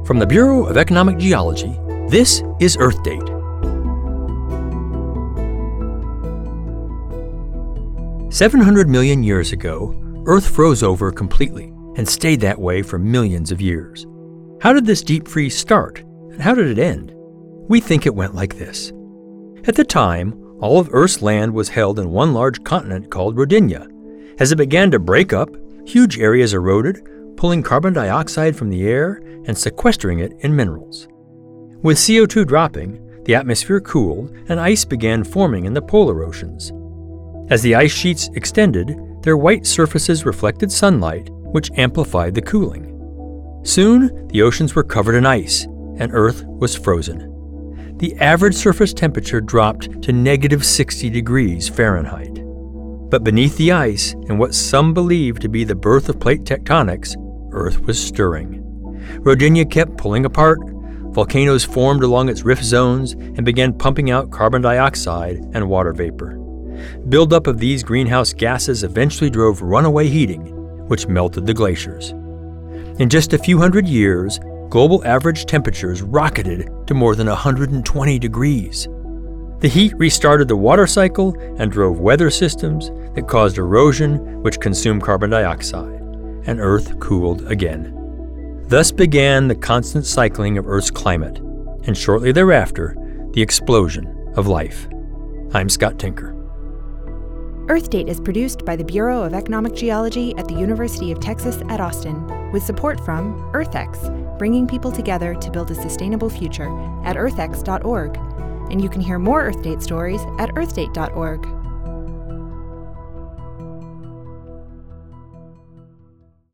From the Bureau of Economic Geology, this is Earth Date. "700 million years ago, Earth froze over completely and stayed that way for millions of years. How did this deep freeze start, and how did it end? We think it went like this. At the time, all of Earth's land was held in one large continent called Rodinia. As it began to break up, huge areas eroded, pulling carbon dioxide from the air and sequestering it in minerals. With CO2 dropping, the atmosphere cooled and ice began forming in the polar oceans. As the ice sheets extended, their white surfaces reflected sunlight, which amplified the cooling. Soon, the oceans were covered in ice, and Earth was frozen. The average surface temperature dropped to -60 degrees Fahrenheit. But beneath the ice, and what some believe to be the birth of plate tectonics, Earth was stirring. Rodinia kept pulling apart. Volcanoes formed along its rift zones and began pumping out carbon dioxide and water vapor. Buildup of these greenhouse gases eventually drove runaway heating, which melted the glaciers. In just a few hundred years, global average temperatures rocketed to more than 120 degrees. The heat restarted the water cycle and drove weather systems that caused erosion, which consumed carbon dioxide, and Earth cooled again. Thus began the constant cycling of Earth's climate, and shortly thereafter, the explosion of life. I'm Scott Tinker. Earth Date is produced by the Bureau of Economic Geology at the University of Texas at Austin, with support from EarthX, bringing people together to build a sustainable future at earthx.org. And you can hear more Earth Date stories at earthdate.org.